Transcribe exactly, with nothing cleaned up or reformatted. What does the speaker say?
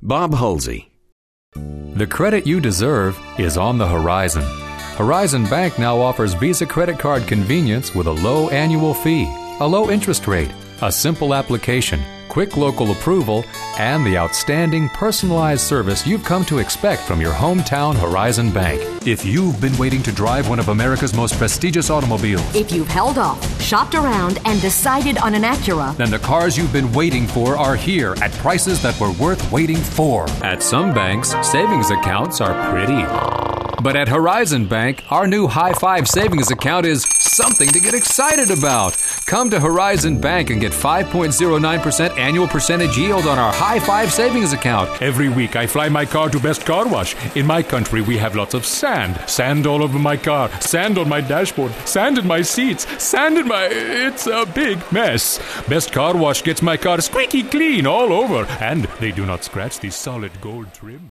Bob Hulsey. The credit you deserve is on the horizon. Horizon Bank now offers Visa credit card convenience with a low annual fee, a low interest rate, a simple application, quick local approval, and the outstanding personalized service you've come to expect from your hometown Horizon Bank. If you've been waiting to drive one of America's most prestigious automobiles, if you've held off, shopped around, and decided on an Acura, then the cars you've been waiting for are here at prices that were worth waiting for. At some banks, savings accounts are pretty. But at Horizon Bank, our new High Five savings account is something to get excited about. Come to Horizon Bank and get five point zero nine percent annual percentage yield on our High Five savings account. Every week I fly my car to Best Car Wash. In my country, we have lots of sand. Sand all over my car. Sand on my dashboard. Sand in my seats. Sand in my... It's a big mess. Best Car Wash gets my car squeaky clean all over. And they do not scratch the solid gold trim.